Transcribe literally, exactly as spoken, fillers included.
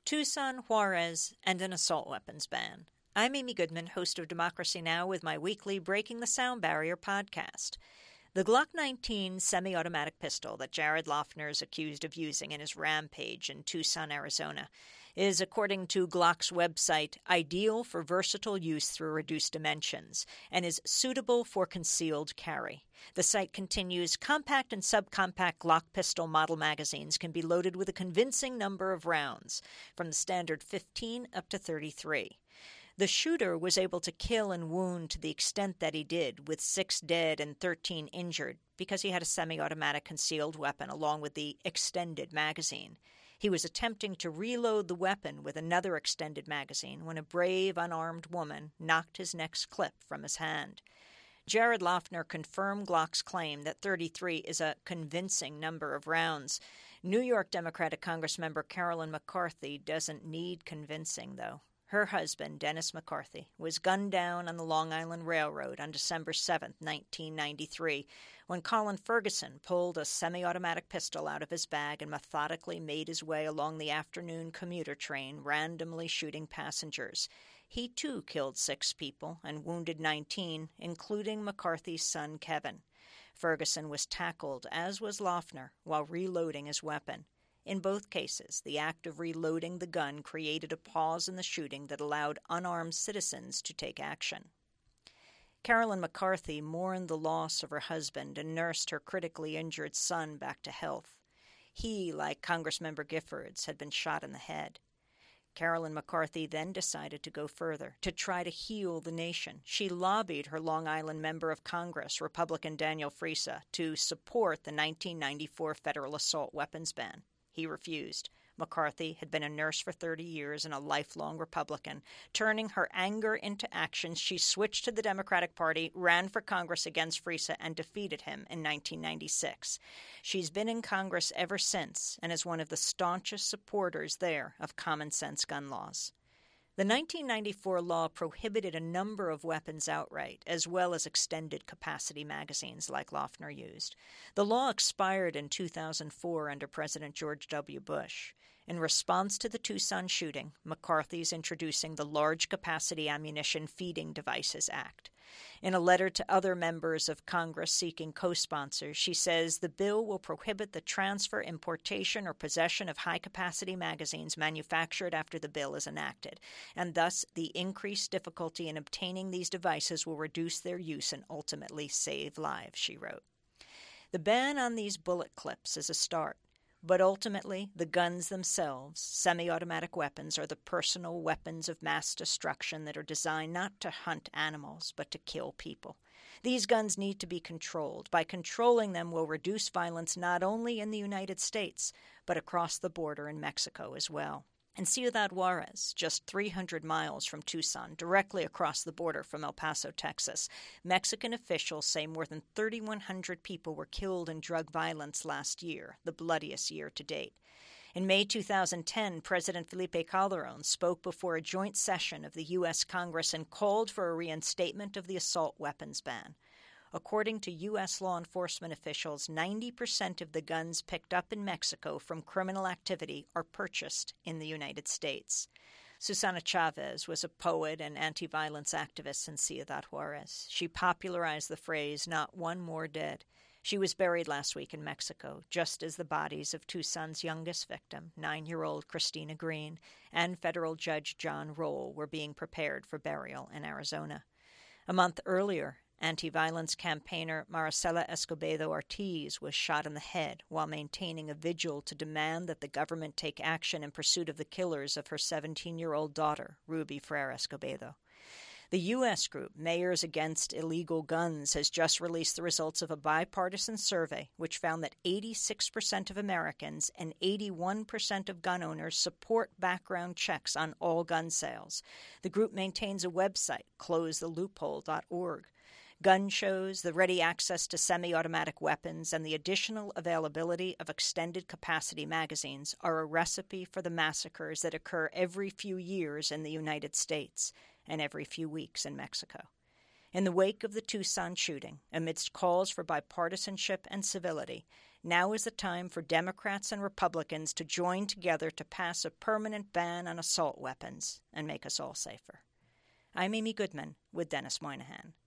Tucson, Juarez, and an assault weapons ban. I'm Amy Goodman, host of Democracy Now! With my weekly Breaking the Sound Barrier podcast. The Glock nineteen semi-automatic pistol that Jared Loughner is accused of using in his rampage in Tucson, Arizona, is, according to Glock's website, ideal for versatile use through reduced dimensions and is suitable for concealed carry. The site continues, compact and subcompact Glock pistol model magazines can be loaded with a convincing number of rounds, from the standard fifteen up to thirty-three. The shooter was able to kill and wound to the extent that he did, with six dead and thirteen injured, because he had a semi-automatic concealed weapon along with the extended magazine. He was attempting to reload the weapon with another extended magazine when a brave, unarmed woman knocked his next clip from his hand. Jared Loughner confirmed Glock's claim that thirty-three is a convincing number of rounds. New York Democratic Congressmember Carolyn McCarthy doesn't need convincing, though. Her husband, Dennis McCarthy, was gunned down on the Long Island Railroad on December seventh, nineteen ninety-three, when Colin Ferguson pulled a semi-automatic pistol out of his bag and methodically made his way along the afternoon commuter train, randomly shooting passengers. He, too, killed six people and wounded nineteen, including McCarthy's son, Kevin. Ferguson was tackled, as was Loughner, while reloading his weapon. In both cases, the act of reloading the gun created a pause in the shooting that allowed unarmed citizens to take action. Carolyn McCarthy mourned the loss of her husband and nursed her critically injured son back to health. He, like Congressmember Giffords, had been shot in the head. Carolyn McCarthy then decided to go further, to try to heal the nation. She lobbied her Long Island member of Congress, Republican Daniel Friesa, to support the nineteen ninety-four federal assault weapons ban. He refused. McCarthy had been a nurse for thirty years and a lifelong Republican. Turning her anger into action, she switched to the Democratic Party, ran for Congress against Friesa, and defeated him in nineteen ninety-six. She's been in Congress ever since and is one of the staunchest supporters there of common-sense gun laws. The nineteen ninety-four law prohibited a number of weapons outright, as well as extended capacity magazines like Loughner used. The law expired in two thousand four under President George W. Bush. In response to the Tucson shooting, McCarthy is introducing the Large Capacity Ammunition Feeding Devices Act. In a letter to other members of Congress seeking co-sponsors, she says the bill will prohibit the transfer, importation, or possession of high-capacity magazines manufactured after the bill is enacted, and thus the increased difficulty in obtaining these devices will reduce their use and ultimately save lives, she wrote. The ban on these bullet clips is a start. But ultimately, the guns themselves, semi-automatic weapons, are the personal weapons of mass destruction that are designed not to hunt animals, but to kill people. These guns need to be controlled. By controlling them, we'll reduce violence not only in the United States, but across the border in Mexico as well. In Ciudad Juarez, just three hundred miles from Tucson, directly across the border from El Paso, Texas, Mexican officials say more than thirty-one hundred people were killed in drug violence last year, the bloodiest year to date. In May two thousand ten, President Felipe Calderón spoke before a joint session of the U S Congress and called for a reinstatement of the assault weapons ban. According to U S law enforcement officials, ninety percent of the guns picked up in Mexico from criminal activity are purchased in the United States. Susana Chavez was a poet and anti-violence activist in Ciudad Juarez. She popularized the phrase, "not one more dead." She was buried last week in Mexico, just as the bodies of Tucson's youngest victim, nine-year-old Christina Green, and federal judge John Roll were being prepared for burial in Arizona. A month earlier, anti-violence campaigner Maricela Escobedo Ortiz was shot in the head while maintaining a vigil to demand that the government take action in pursuit of the killers of her seventeen-year-old daughter, Ruby Freire Escobedo. The U S group Mayors Against Illegal Guns has just released the results of a bipartisan survey which found that eighty-six percent of Americans and eighty-one percent of gun owners support background checks on all gun sales. The group maintains a website, close the loophole dot org. Gun shows, the ready access to semi-automatic weapons, and the additional availability of extended capacity magazines are a recipe for the massacres that occur every few years in the United States and every few weeks in Mexico. In the wake of the Tucson shooting, amidst calls for bipartisanship and civility, Now is the time for Democrats and Republicans to join together to pass a permanent ban on assault weapons and make us all safer. I'm Amy Goodman with Dennis Moynihan.